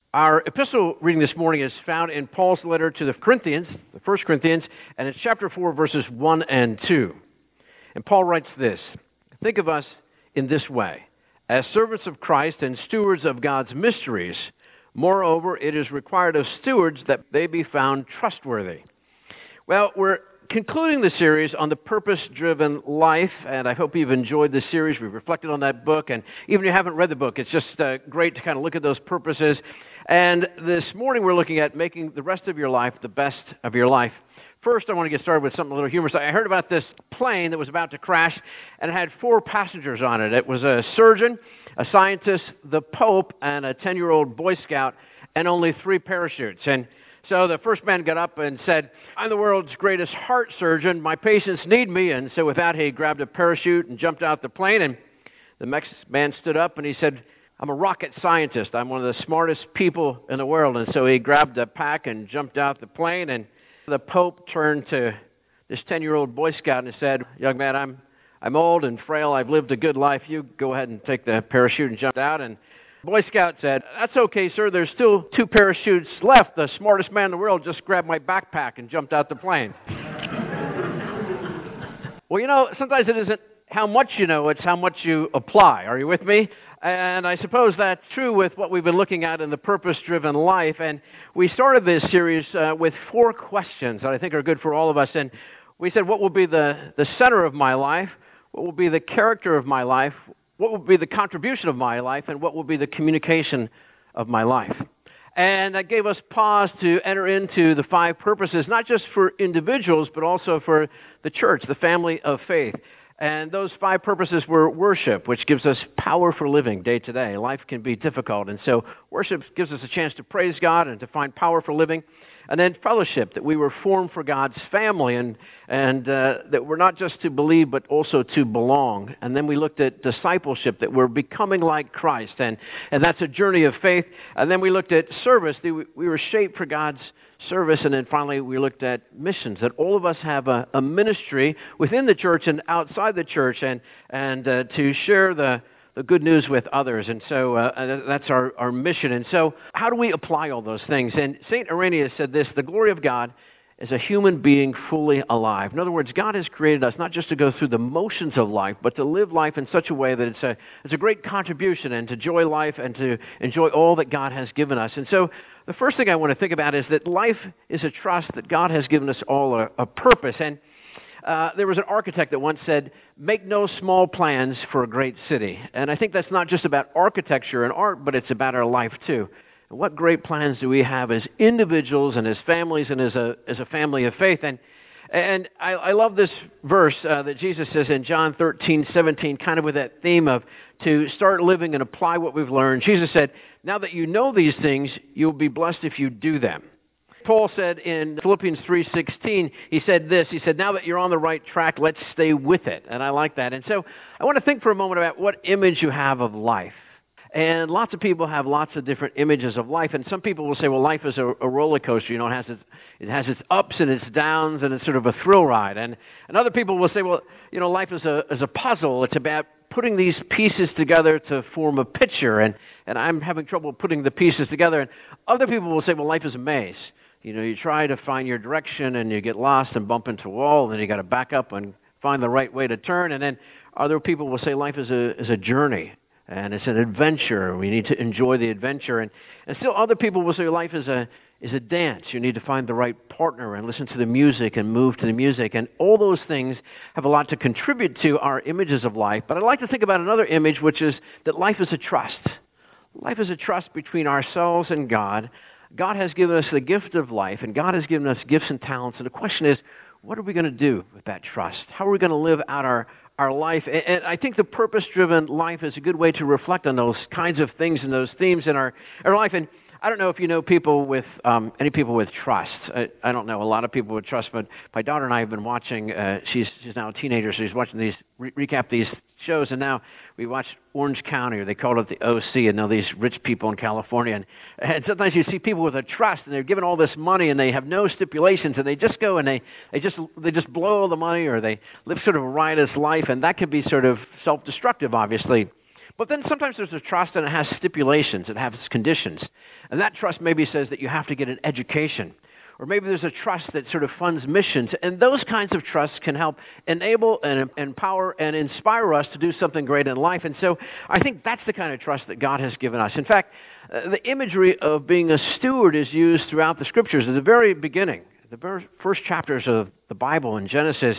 Our epistle reading this morning is found in Paul's letter to the Corinthians, the First Corinthians, and it's chapter 4, verses 1 and 2. And Paul writes this: "Think of us in this way, as servants of Christ and stewards of God's mysteries. Moreover, it is required of stewards that they be found trustworthy." Well, we're concluding the series on the purpose-driven life, and I hope you've enjoyed this series. We've reflected on that book, and even if you haven't read the book, it's just great to kind of look at those purposes. And this morning we're looking at making the rest of your life the best of your life. First, I want to get started with something a little humorous. I heard about this plane that was about to crash, and it had 4 passengers on it. It was a surgeon, a scientist, the Pope, and a 10-year-old Boy Scout, and only 3 parachutes. And so the first man got up and said, "I'm the world's greatest heart surgeon. My patients need me." And so with that, he grabbed a parachute and jumped out the plane. And the next man stood up and he said, "I'm a rocket scientist. I'm one of the smartest people in the world." And so he grabbed a pack and jumped out the plane. And the Pope turned to this 10-year-old Boy Scout and said, "Young man, I'm old and frail. I've lived a good life. You go ahead and take the parachute and jump out." And Boy Scout said, "That's okay, sir. There's still 2 parachutes left. The smartest man in the world just grabbed my backpack and jumped out the plane." Well, sometimes it isn't how much you know, it's how much you apply. Are you with me? And I suppose that's true with what we've been looking at in the purpose-driven life. And we started this series with 4 questions that I think are good for all of us. And we said, what will be the center of my life? What will be the character of my life? What will be the contribution of my life? And what will be the communication of my life? And that gave us pause to enter into the 5 purposes, not just for individuals, but also for the church, the family of faith. And those 5 purposes were worship, which gives us power for living day to day. Life can be difficult, and so worship gives us a chance to praise God and to find power for living. And then fellowship, that we were formed for God's family, and that we're not just to believe, but also to belong. And then we looked at discipleship, that we're becoming like Christ, and that's a journey of faith. And then we looked at service, that we were shaped for God's service. And then finally we looked at missions, that all of us have a ministry within the church and outside the church, and to share the good news with others. And so that's our mission. And so how do we apply all those things? And St. Irenaeus said this: "The glory of God is a human being fully alive." In other words, God has created us not just to go through the motions of life, but to live life in such a way that it's a great contribution, and to enjoy life and to enjoy all that God has given us. And so the first thing I want to think about is that life is a trust, that God has given us all a purpose. And there was an architect that once said, "Make no small plans for a great city." And I think that's not just about architecture and art, but it's about our life too. And what great plans do we have as individuals and as families and as a family of faith? And I love this verse that Jesus says in John 13:17, kind of with that theme of to start living and apply what we've learned. Jesus said, "Now that you know these things, you'll be blessed if you do them." Paul said in Philippians 3:16, he said this, he said, "Now that you're on the right track, let's stay with it." And I like that. And so I want to think for a moment about what image you have of life. And lots of people have lots of different images of life. And some people will say, well, life is a roller coaster. It has its ups and its downs, and it's sort of a thrill ride. And other people will say, well, life is a puzzle. It's about putting these pieces together to form a picture. And I'm having trouble putting the pieces together. And other people will say, well, life is a maze. You try to find your direction, and you get lost and bump into a wall, and then you got to back up and find the right way to turn. And then other people will say life is a journey, and it's an adventure. We need to enjoy the adventure. And still other people will say life is a dance. You need to find the right partner and listen to the music and move to the music. And all those things have a lot to contribute to our images of life. But I'd like to think about another image, which is that life is a trust. Life is a trust between ourselves and God. God has given us the gift of life, and God has given us gifts and talents. And the question is, what are we going to do with that trust? How are we going to live out our life? And I think the purpose-driven life is a good way to reflect on those kinds of things and those themes in our life. And I don't know if you know people with any people with trust. I don't know a lot of people with trust, but my daughter and I have been watching. She's now a teenager, so she's watching these recap these shows, and now we watch Orange County, or they call it the OC, and now these rich people in California, and sometimes you see people with a trust, and they're given all this money, and they have no stipulations, and they just go and they just blow all the money, or they live sort of a riotous life, and that can be sort of self-destructive, obviously. But then sometimes there's a trust and it has stipulations, it has conditions. And that trust maybe says that you have to get an education. Or maybe there's a trust that sort of funds missions. And those kinds of trusts can help enable and empower and inspire us to do something great in life. And so I think that's the kind of trust that God has given us. In fact, the imagery of being a steward is used throughout the scriptures. At the very beginning, the very first chapters of the Bible in Genesis,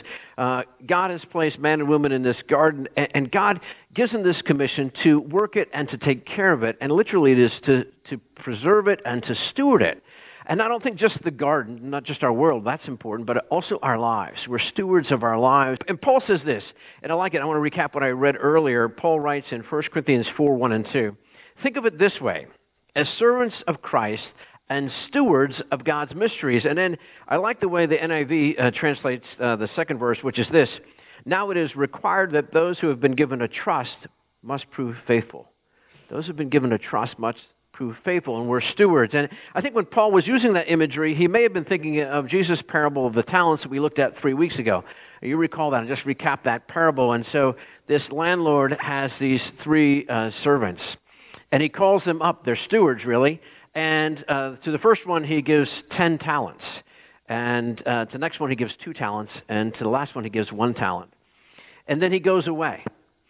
God has placed man and woman in this garden, and God gives them this commission to work it and to take care of it. And literally it is to preserve it and to steward it. And I don't think just the garden, not just our world, that's important, but also our lives. We're stewards of our lives. And Paul says this, and I like it. I want to recap what I read earlier. Paul writes in 1 Corinthians 4, 1 and 2. Think of it this way, as servants of Christ and stewards of God's mysteries. And then I like the way the NIV translates the second verse, which is this. Now it is required that those who have been given a trust must prove faithful. Those who have been given a trust must prove faithful, and we're stewards. And I think when Paul was using that imagery, he may have been thinking of Jesus' parable of the talents that we looked at 3 weeks ago. You recall that, and just recap that parable. And so this landlord has these three servants, and he calls them up. They're stewards, really. And to the first one, he gives 10 talents. And to the next one, he gives 2 talents. And to the last one, he gives 1 talent. And then he goes away.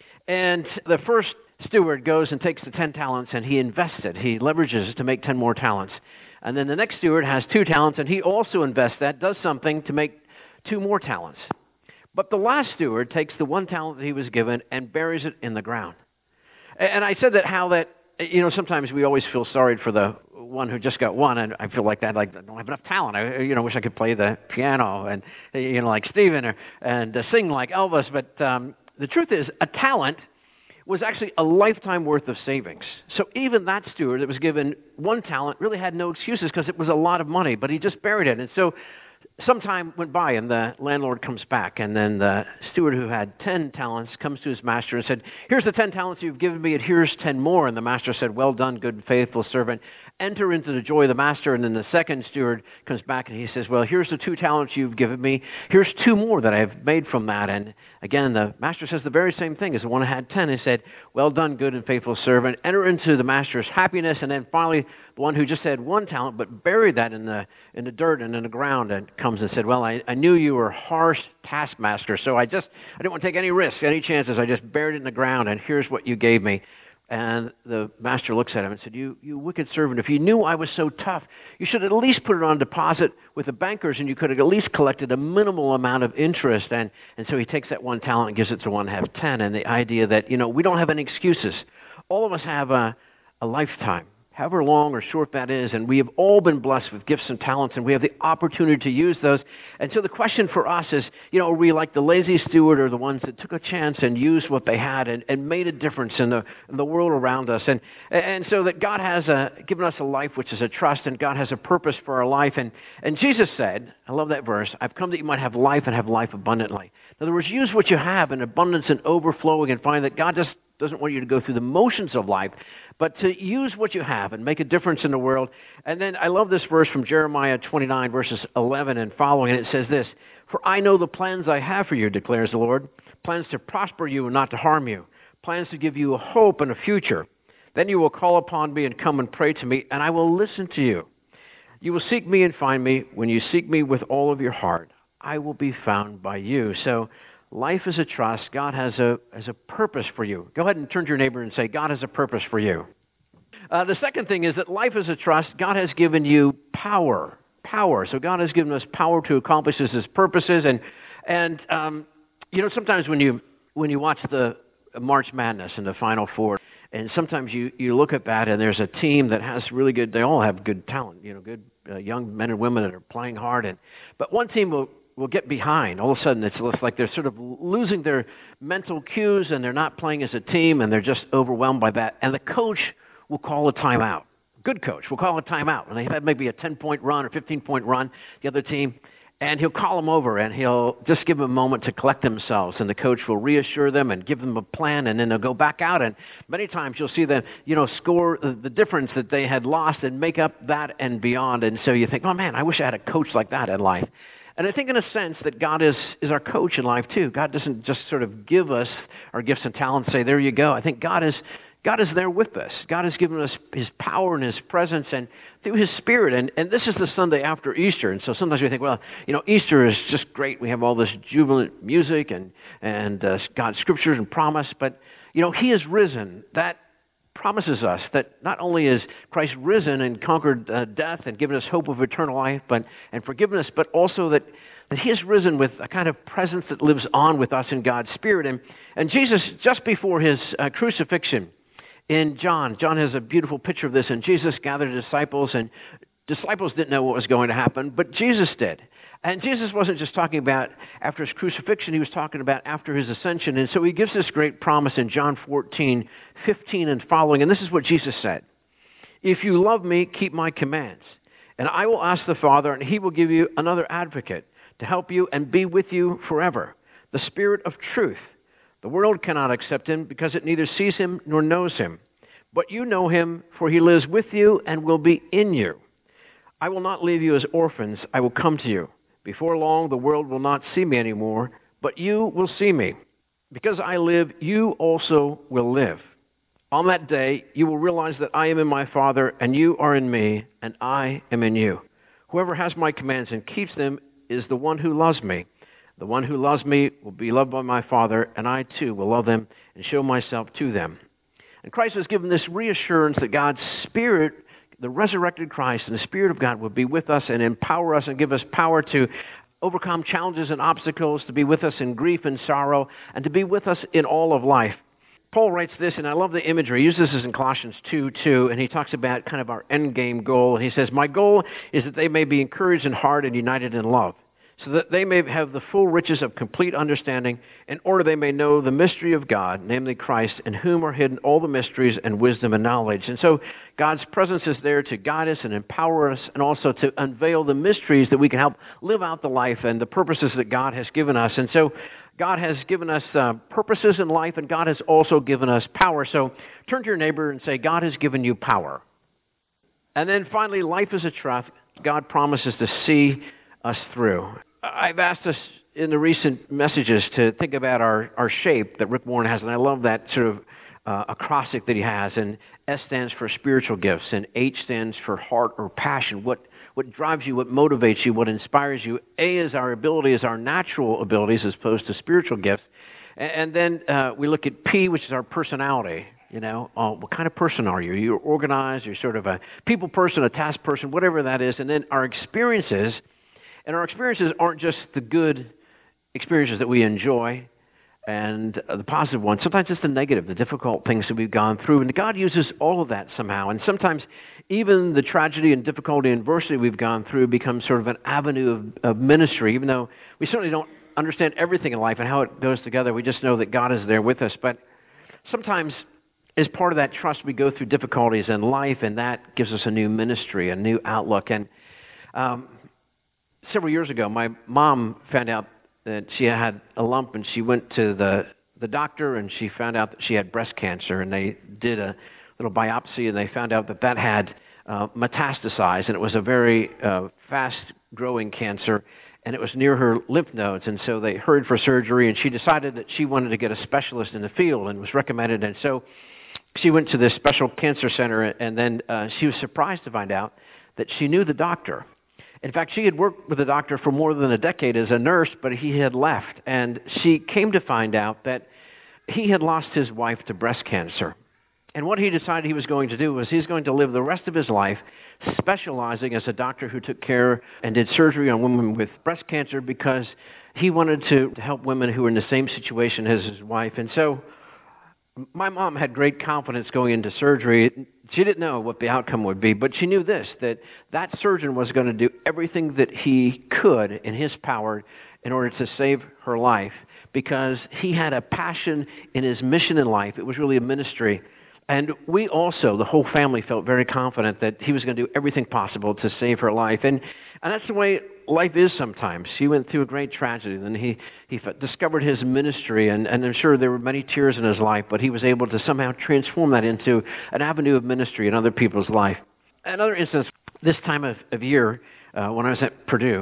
And the first steward goes and takes the 10 talents and he invests it. He leverages to make 10 more talents. And then the next steward has 2 talents and he also invests that, does something to make 2 more talents. But the last steward takes the 1 talent that he was given and buries it in the ground. And I said sometimes we always feel sorry for the one who just got 1, and I feel like that, like I don't have enough talent. I wish I could play the piano and like Stephen and sing like Elvis. But the truth is, a talent was actually a lifetime worth of savings. So even that steward that was given 1 talent really had no excuses because it was a lot of money, but he just buried it. And so some time went by and the landlord comes back, and then the steward who had 10 talents comes to his master and said, here's the 10 talents you've given me, and here's 10 more. And the master said, well done, good and faithful servant. Enter into the joy of the master. And then the second steward comes back and he says, well, here's the 2 talents you've given me. Here's 2 more that I've made from that. And again, the master says the very same thing as the one who had 10. He said, well done, good and faithful servant. Enter into the master's happiness. And then finally, the one who just had 1 talent but buried that in the dirt and in the ground and comes and said, well, I knew you were a harsh taskmaster, so I didn't want to take any risks, any chances. I just buried it in the ground, and here's what you gave me. And the master looks at him and said, you wicked servant, if you knew I was so tough, you should at least put it on deposit with the bankers, and you could have at least collected a minimal amount of interest. And so he takes that 1 talent and gives it to one who have 10. And the idea that, we don't have any excuses. All of us have a lifetime, however long or short that is, and we have all been blessed with gifts and talents, and we have the opportunity to use those. And so the question for us is, are we like the lazy steward or the ones that took a chance and used what they had and made a difference in the world around us? And so that God has given us a life which is a trust, and God has a purpose for our life. And Jesus said, I love that verse, I've come that you might have life and have life abundantly. In other words, use what you have in abundance and overflowing, and find that God just doesn't want you to go through the motions of life, but to use what you have and make a difference in the world. And then I love this verse from Jeremiah 29, verses 11 and following, and it says this, for I know the plans I have for you, declares the Lord, plans to prosper you and not to harm you, plans to give you a hope and a future. Then you will call upon me and come and pray to me, and I will listen to you. You will seek me and find me. When you seek me with all of your heart, I will be found by you. So life is a trust. God has a purpose for you. Go ahead and turn to your neighbor and say, God has a purpose for you. The second thing is that life is a trust. God has given you power. So God has given us power to accomplish His purposes. And sometimes when you watch the March Madness and the Final Four, and sometimes you look at that and there's a team that has really good, they all have good talent, good young men and women that are playing hard. But one team will get behind. All of a sudden, it's like they're sort of losing their mental cues, and they're not playing as a team, and they're just overwhelmed by that. And the coach will call a timeout. Good coach will call a timeout. And they have maybe a 10-point run or 15-point run, the other team, and he'll call them over, and he'll just give them a moment to collect themselves. And the coach will reassure them and give them a plan, and then they'll go back out. And many times you'll see them, score the difference that they had lost and make up that and beyond. And so you think, oh, man, I wish I had a coach like that in life. And I think in a sense that God is our coach in life too. God doesn't just sort of give us our gifts and talents and say, there you go. I think God is there with us. God has given us his power and his presence and through his Spirit. And this is the Sunday after Easter. And so sometimes we think, well, Easter is just great. We have all this jubilant music and God's scriptures and promise. But, he is risen. That promises us that not only is Christ risen and conquered death and given us hope of eternal life and forgiveness, but also that he is risen with a kind of presence that lives on with us in God's Spirit. And Jesus, just before his crucifixion, in John has a beautiful picture of this, and Jesus gathered disciples, and disciples didn't know what was going to happen, but Jesus did. And Jesus wasn't just talking about after his crucifixion, he was talking about after his ascension. And so he gives this great promise in John 14:15 and following, and this is what Jesus said. If you love me, keep my commands, and I will ask the Father, and he will give you another advocate to help you and be with you forever, the Spirit of truth. The world cannot accept him because it neither sees him nor knows him. But you know him, for he lives with you and will be in you. I will not leave you as orphans. I will come to you. Before long, the world will not see me anymore, but you will see me. Because I live, you also will live. On that day, you will realize that I am in my Father, and you are in me, and I am in you. Whoever has my commands and keeps them is the one who loves me. The one who loves me will be loved by my Father, and I too will love them and show myself to them. And Christ has given this reassurance that God's Spirit, the resurrected Christ and the Spirit of God will be with us and empower us and give us power to overcome challenges and obstacles, to be with us in grief and sorrow, and to be with us in all of life. Paul writes this, and I love the imagery. He uses this in Colossians 2:2, and he talks about kind of our end game goal. And he says, my goal is that they may be encouraged in heart and united in love, so that they may have the full riches of complete understanding, in order they may know the mystery of God, namely Christ, in whom are hidden all the mysteries and wisdom and knowledge. And so God's presence is there to guide us and empower us, and also to unveil the mysteries that we can help live out the life and the purposes that God has given us. And so God has given us purposes in life, and God has also given us power. So turn to your neighbor and say, God has given you power. And then finally, life is a trust. God promises to see us through. I've asked us in the recent messages to think about our shape that Rick Warren has, and I love that sort of acrostic that he has. And S stands for spiritual gifts, and H stands for heart or passion. What drives you, what motivates you, what inspires you. A is our ability, is our natural abilities as opposed to spiritual gifts. And then we look at P, which is our personality. What kind of person are you? You're organized, you're sort of a people person, a task person, whatever that is. And then our experiences. And our experiences aren't just the good experiences that we enjoy and the positive ones. Sometimes it's the negative, the difficult things that we've gone through. And God uses all of that somehow. And sometimes even the tragedy and difficulty and adversity we've gone through becomes sort of an avenue of ministry, even though we certainly don't understand everything in life and how it goes together. We just know that God is there with us. But sometimes as part of that trust, we go through difficulties in life, and that gives us a new ministry, a new outlook. And several years ago, my mom found out that she had a lump, and she went to the doctor, and she found out that she had breast cancer, and they did a little biopsy, and they found out that had metastasized, and it was a very fast-growing cancer, and it was near her lymph nodes, and so they hurried for surgery, and she decided that she wanted to get a specialist in the field, and was recommended, and so she went to this special cancer center, and then she was surprised to find out that she knew the doctor. In fact, she had worked with the doctor for more than a decade as a nurse, but he had left. And she came to find out that he had lost his wife to breast cancer. And what he decided he was going to do was he's going to live the rest of his life specializing as a doctor who took care and did surgery on women with breast cancer, because he wanted to help women who were in the same situation as his wife. And so my mom had great confidence going into surgery. She didn't know what the outcome would be, but she knew this, that surgeon was going to do everything that he could in his power in order to save her life, because he had a passion in his mission in life. It was really a ministry. And we also, the whole family, felt very confident that he was going to do everything possible to save her life. And that's the way life is sometimes. He went through a great tragedy, and he discovered his ministry, and I'm sure there were many tears in his life, but he was able to somehow transform that into an avenue of ministry in other people's life. Another instance, this time of year, when I was at Purdue,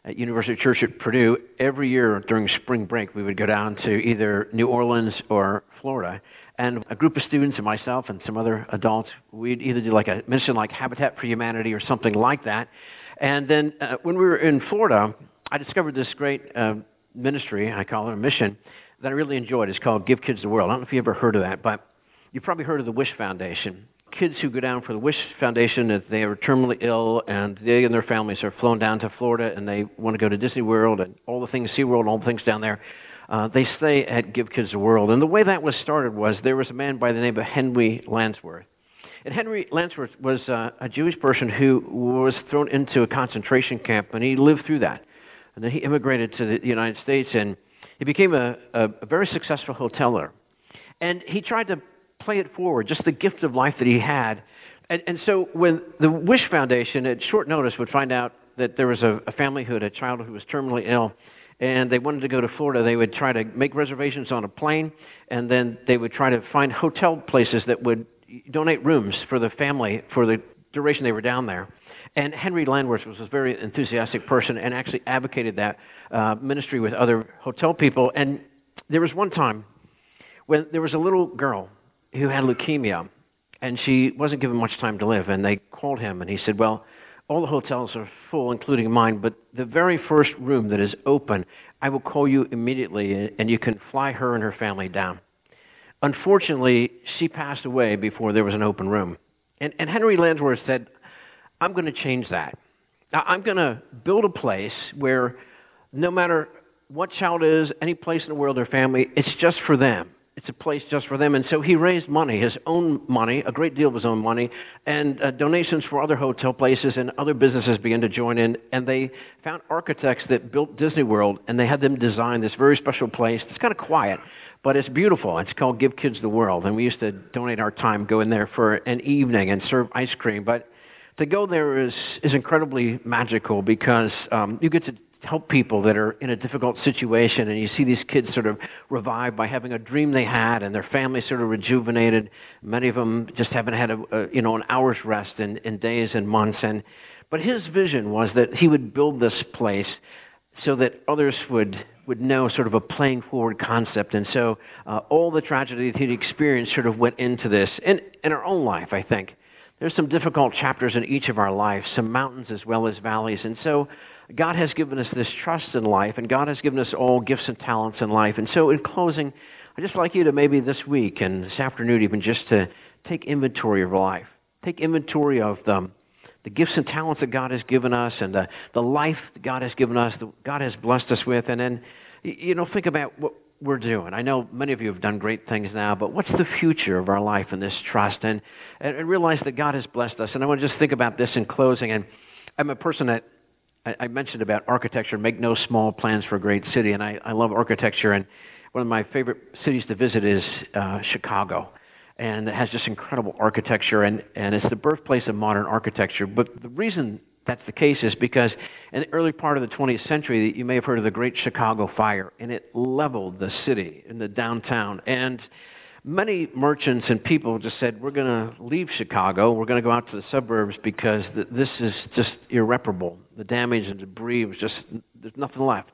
at University Church at Purdue, every year during spring break, we would go down to either New Orleans or Florida. And a group of students and myself and some other adults, we'd either do like a mission like Habitat for Humanity or something like that. And then when we were in Florida, I discovered this great ministry, I call it a mission, that I really enjoyed. It's called Give Kids the World. I don't know if you ever heard of that, but you've probably heard of the Wish Foundation. Kids who go down for the Wish Foundation, if they are terminally ill, and they and their families are flown down to Florida, and they want to go to Disney World and all the things, SeaWorld and all the things down there, they stay at Give Kids the World. And the way that was started was there was a man by the name of Henry Landsworth. And Henry Landsworth was a Jewish person who was thrown into a concentration camp, and he lived through that. And then he immigrated to the United States, and he became a very successful hoteler. And he tried to play it forward, just the gift of life that he had. And so when the Wish Foundation at short notice would find out that there was a family who had a child who was terminally ill, and they wanted to go to Florida, they would try to make reservations on a plane, and then they would try to find hotel places that would donate rooms for the family for the duration they were down there. And Henry Landsworth was a very enthusiastic person and actually advocated that ministry with other hotel people. And there was one time when there was a little girl who had leukemia, and she wasn't given much time to live. And they called him, and he said, well, all the hotels are full, including mine, but the very first room that is open, I will call you immediately, and you can fly her and her family down. Unfortunately, she passed away before there was an open room. And Henry Landsworth said, I'm going to change that. I'm going to build a place where no matter what child is, any place in the world or family, it's just for them. It's a place just for them. And so he raised money, his own money, a great deal of his own money, and donations for other hotel places, and other businesses began to join in. And they found architects that built Disney World, and they had them design this very special place. It's kind of quiet, but it's beautiful. It's called Give Kids the World. And we used to donate our time, go in there for an evening and serve ice cream. But to go there is incredibly magical because you get to help people that are in a difficult situation, and you see these kids sort of revived by having a dream they had, and their families sort of rejuvenated. Many of them just haven't had an hour's rest in days and months. But his vision was that he would build this place so that others would know sort of a playing forward concept. And so all the tragedy that he'd experienced sort of went into this. In our own life, I think, there's some difficult chapters in each of our lives, some mountains as well as valleys. And so God has given us this trust in life, and God has given us all gifts and talents in life. And so in closing, I'd just like you to maybe this week and this afternoon even just to take inventory of your life. Take inventory of the gifts and talents that God has given us, and the life that God has given us, that God has blessed us with. And then, think about what we're doing. I know many of you have done great things now, but what's the future of our life in this trust? And realize that God has blessed us. And I want to just think about this in closing. And I'm a person that I mentioned about architecture, make no small plans for a great city, and I love architecture, and one of my favorite cities to visit is Chicago, and it has just incredible architecture, and it's the birthplace of modern architecture. But the reason that's the case is because in the early part of the 20th century, you may have heard of the Great Chicago Fire, and it leveled the city in the downtown, and many merchants and people just said, we're going to leave Chicago, we're going to go out to the suburbs because this is just irreparable. The damage and debris was just, there's nothing left.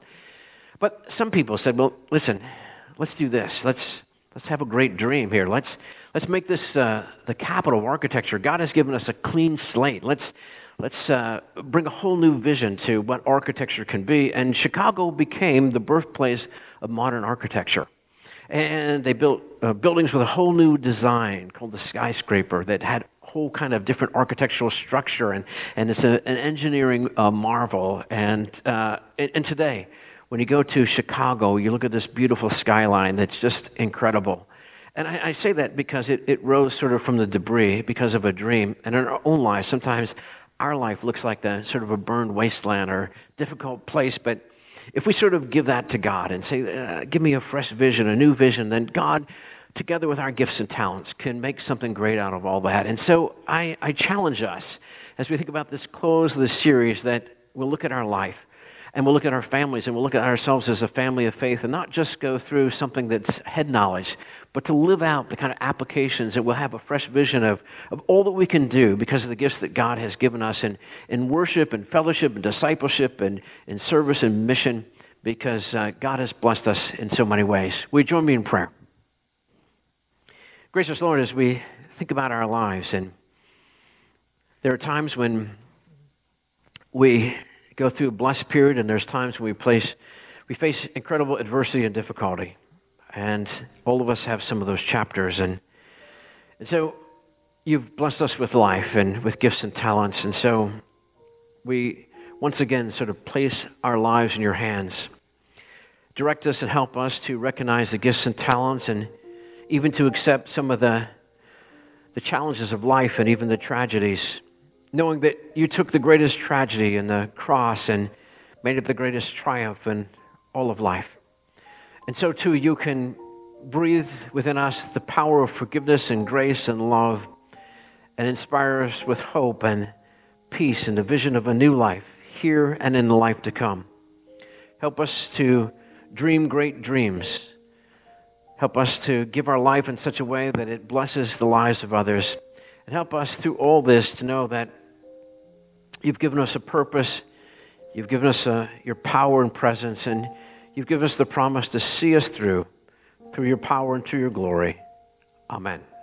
But some people said, well, listen, let's do this. Let's have a great dream here. Let's make this the capital of architecture. God has given us a clean slate. Let's bring a whole new vision to what architecture can be. And Chicago became the birthplace of modern architecture. And they built buildings with a whole new design called the skyscraper that had a whole kind of different architectural structure, and it's an engineering marvel. And today, when you go to Chicago, you look at this beautiful skyline that's just incredible. And I say that because it rose sort of from the debris because of a dream. And in our own lives, sometimes our life looks like the sort of a burned wasteland or difficult place, but if we sort of give that to God and say, give me a fresh vision, a new vision, then God, together with our gifts and talents, can make something great out of all that. And so I challenge us, as we think about this close of this series, that we'll look at our life And we'll look at our families and we'll look at ourselves as a family of faith and not just go through something that's head knowledge, but to live out the kind of applications, and we'll have a fresh vision of all that we can do because of the gifts that God has given us in worship and fellowship and discipleship and in service and mission, because God has blessed us in so many ways. Will you join me in prayer? Gracious Lord, as we think about our lives, and there are times when we go through a blessed period, and there's times when we face incredible adversity and difficulty. And all of us have some of those chapters. And so you've blessed us with life and with gifts and talents. And so we once again sort of place our lives in your hands. Direct us and help us to recognize the gifts and talents, and even to accept some of the challenges of life and even the tragedies, knowing that you took the greatest tragedy and the cross and made it the greatest triumph in all of life. And so too, you can breathe within us the power of forgiveness and grace and love, and inspire us with hope and peace and the vision of a new life here and in the life to come. Help us to dream great dreams. Help us to give our life in such a way that it blesses the lives of others. And help us through all this to know that you've given us a purpose, you've given us your power and presence, and you've given us the promise to see us through your power and through your glory. Amen.